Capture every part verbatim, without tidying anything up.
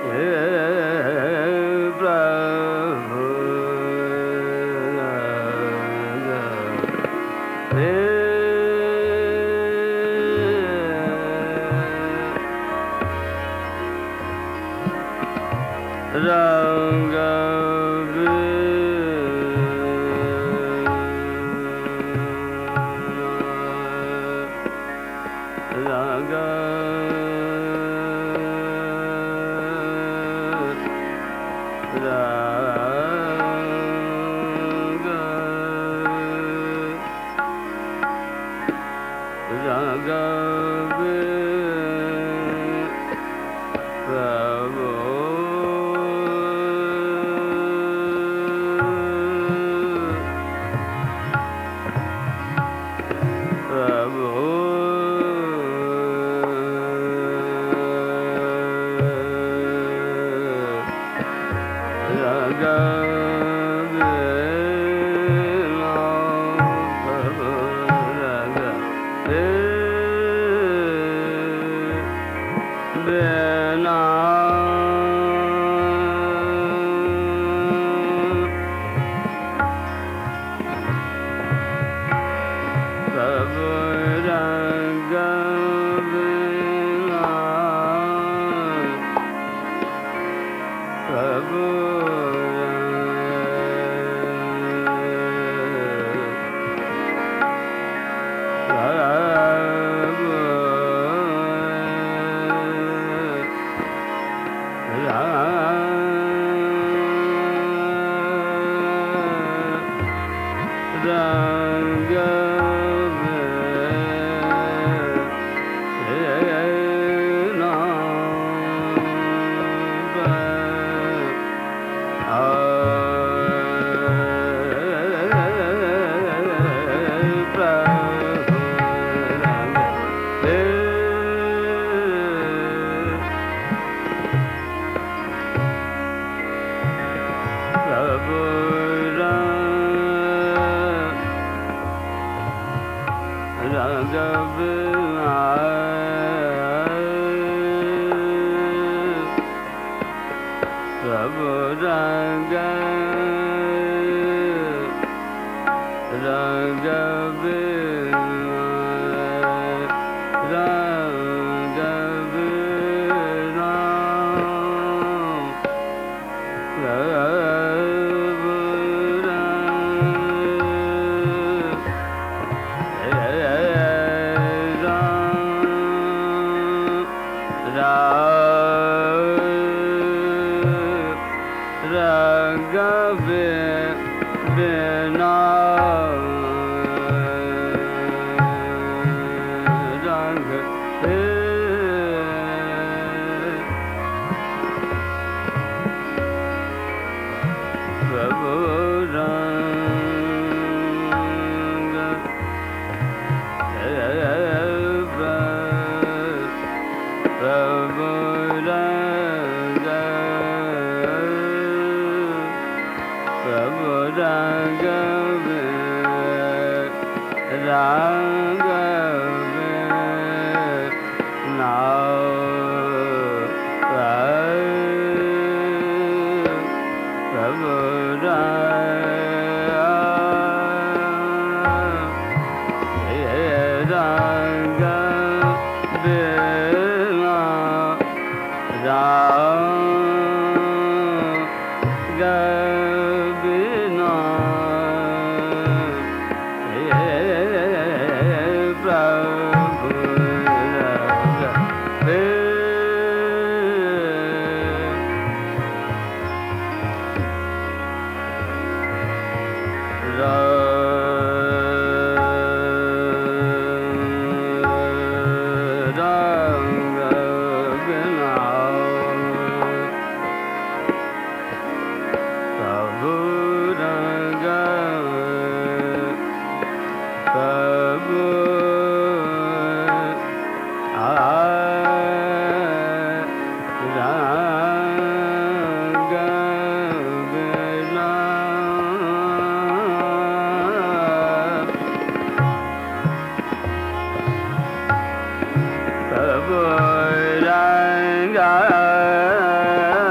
Ranga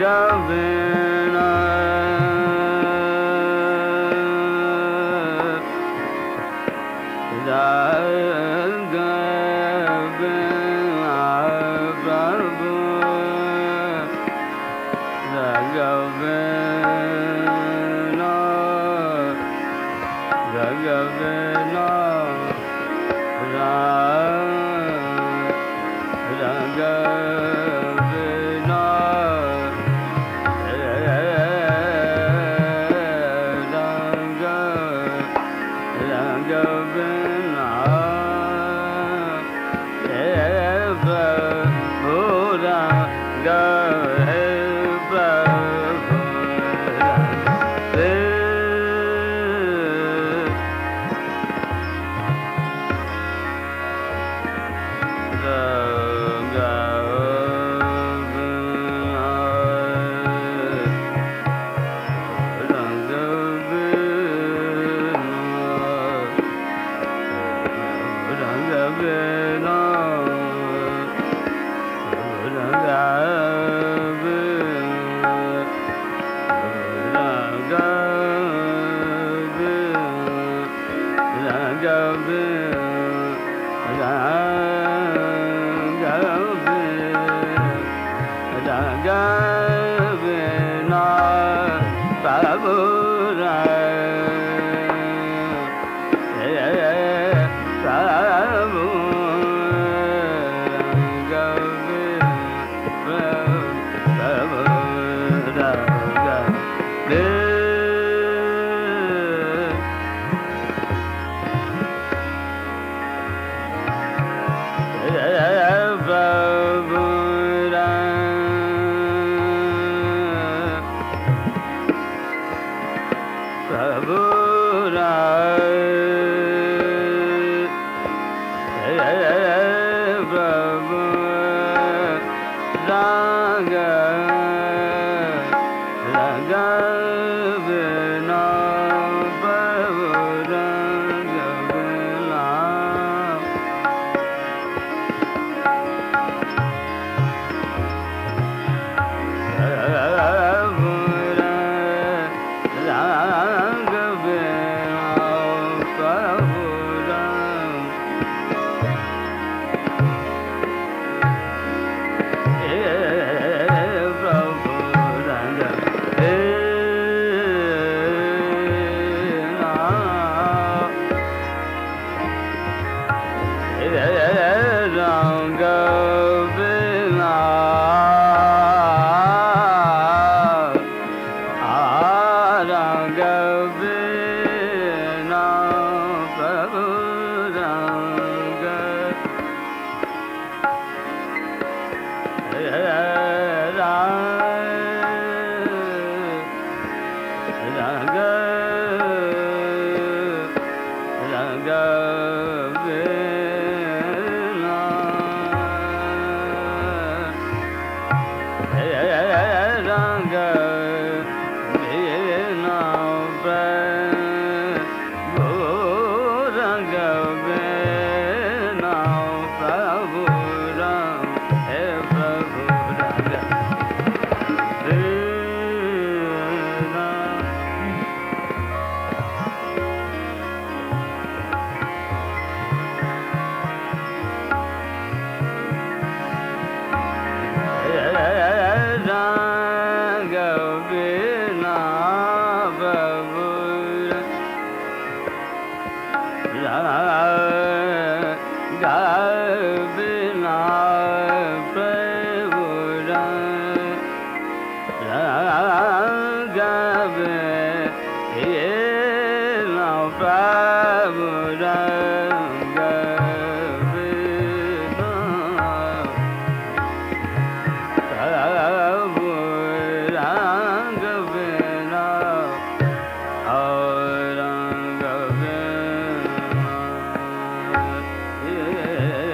Yeah.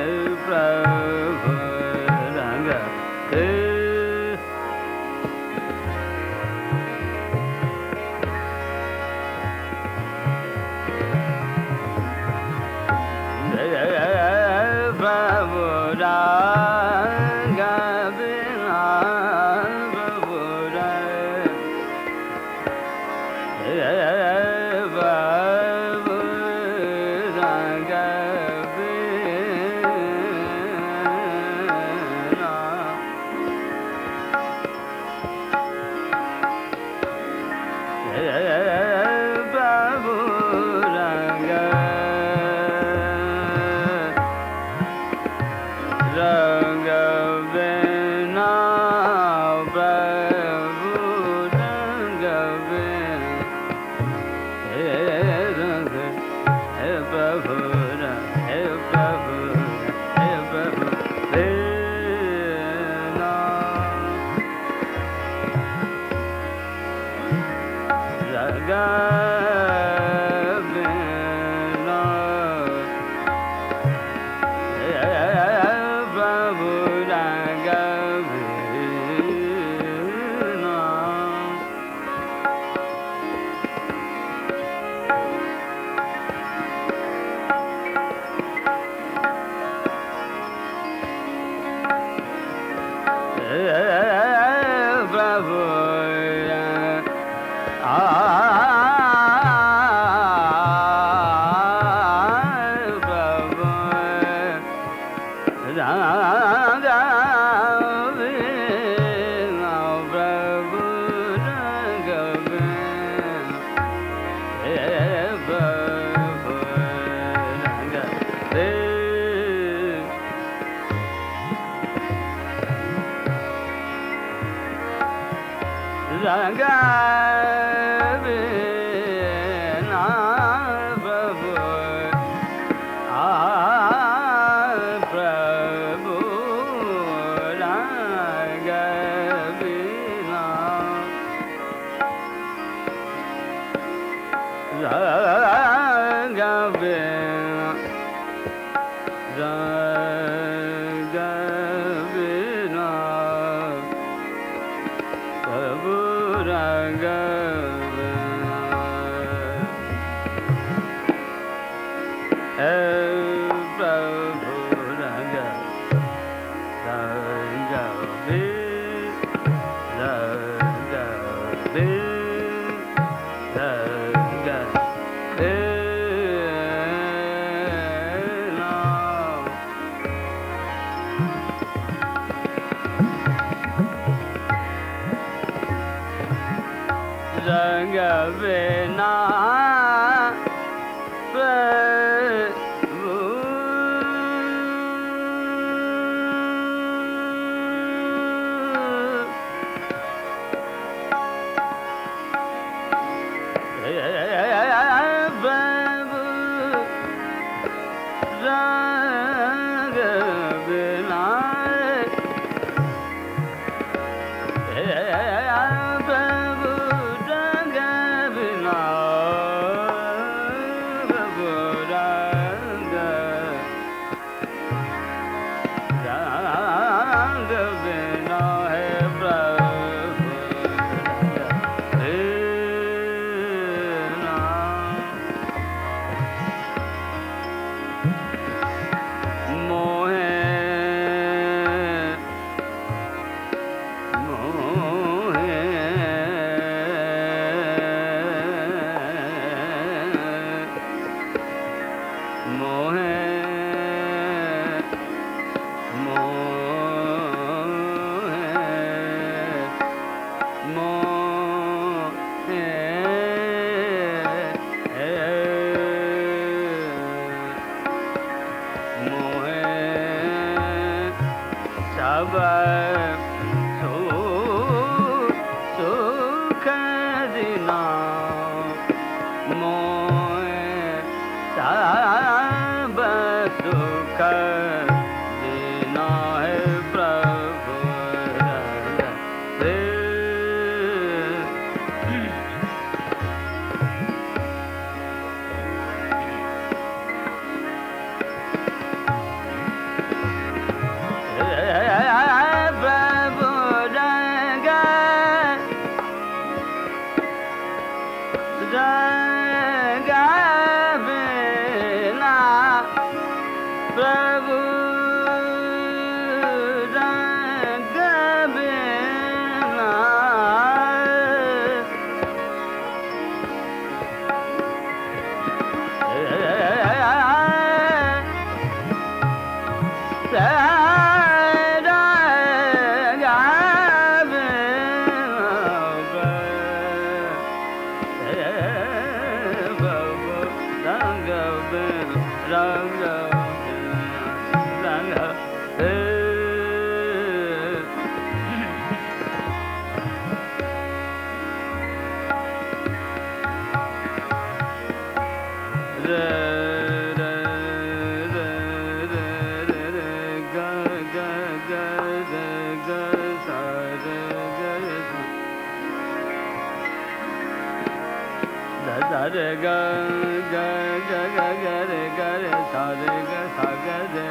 re ga sa ga re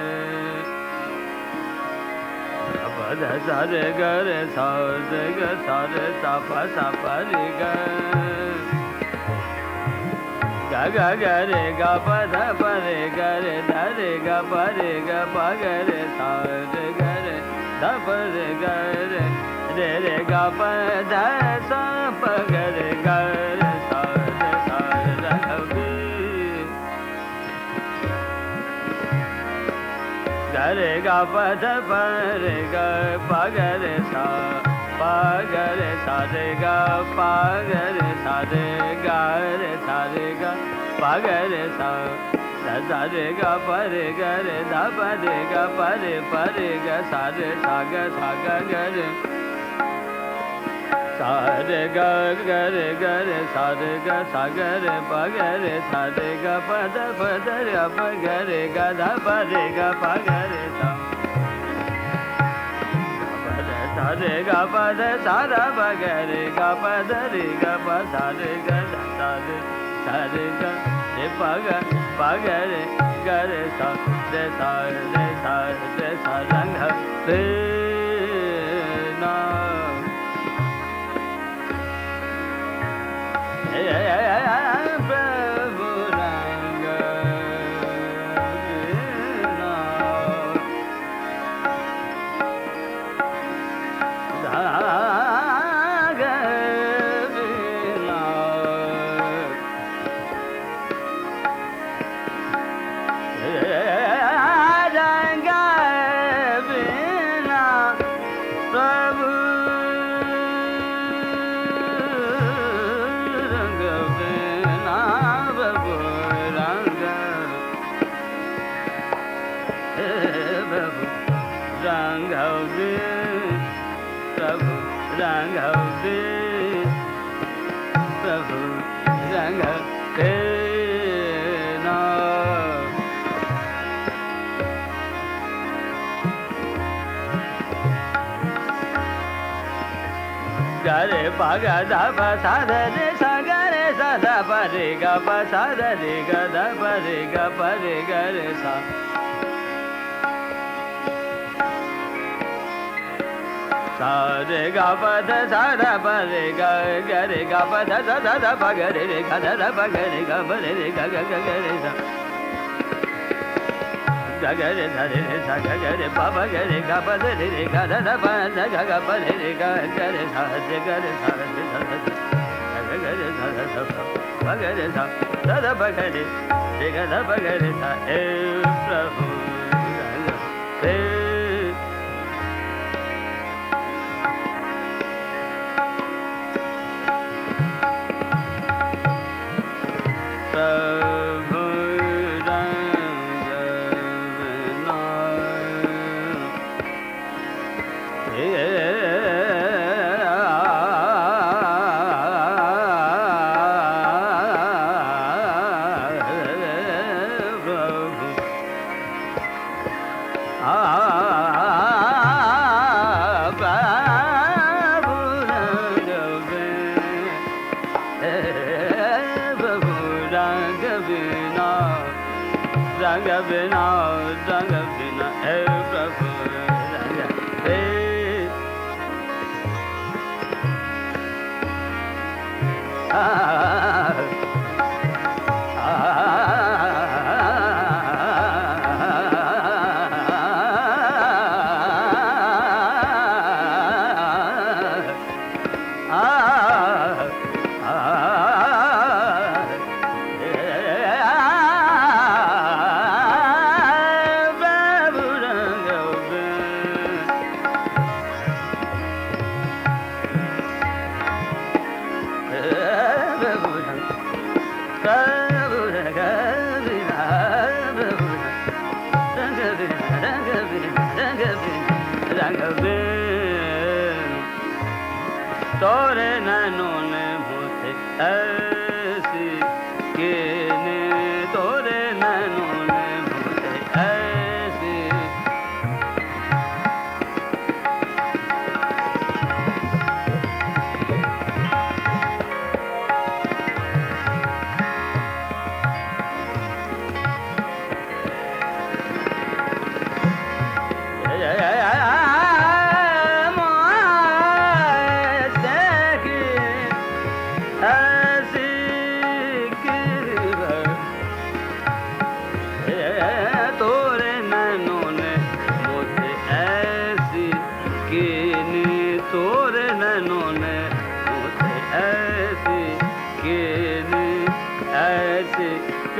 pa da sa re ga re sa re ga sa re sa pa sa pa re ga ga ga ga re ga pa da pa re ga re da re ga pa re ga pa ga re sa re ga re da pa re ga re re re ga pa da sa pa ga re ga re sa re sa ra ga ga re ga pa da pa re ga pa ga re sa pa ga re sa re ga pa ga re sa re ga re sa re ga pa ga re sa da sa re ga pa re ga re da pa re ga pa re pa re ga sa re sa ga sa ga ga re sa re ga ga re ga re sa re ga sa ga re pa ga re sa re ga pa da pa da re pa ga re ga da pa re ga pa ga re sa sa re ga pa da sa ra pa ga re ga pa da re ga pa sa re ga da sa re sa re ga re pa ga pa ga re ga re sa re sa re sa re sa rang re na Prabhu Ranga Vina Raga Vina Ranga Vina Prabhu Prabhu Ranga Prabhu Ranga Vina ga re pa ga da pa sa da re sa ga re sa da pa re ga pa sa da re ga da pa re ga pa re ga re sa sa re ga pa da sa da pa re ga ga re ga pa da sa da da pa ga re re ga da da pa ga re ga pa re re ga ga ga ga re sa ga ga re sa re re sa ga ga re pa pa ga re ga pa da re re ga da da pa da ga ga pa re re ga ga re sa re ga re sa re sa ga ga re sa sa sa pa ga re sa da da pa ga re re ga da pa ga re sa e Prabhu Ranga Prabhu Ranga Vina Ranga Vina, Ranga Vina, hey Prabhu Ranga hey ah तोरे नैनों ने मुझे ऐसी कीने तोरे नैनों ने मुझे ऐसी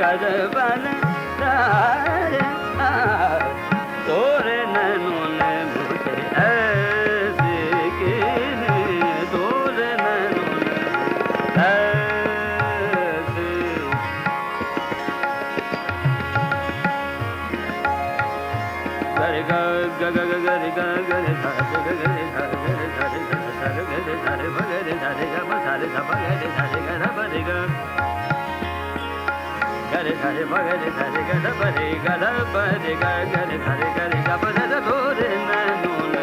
गद बन रे तोरे नैनों ने मुझे ऐसे कीने तोरे नैनों ने ऐसे गरे ग ग ग ग गरे ग गरे सा ग ग गरे सा गरे सा रे सा सा ग गरे सा रे भ गरे सा रे ग म सा रे सा भ गरे सा रे ग ध ब रे ग गरे सा रे भ गरे सा रे ग ध ब रे ग ध ब रे ग गरे सा रे ग रे ग ब ध ध तोरे नैनों ने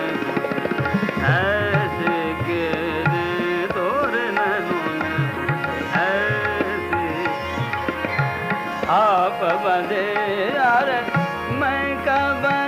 ऐसे कीने तोरे नैनों ने ऐसे आप बंधे यार मैं कब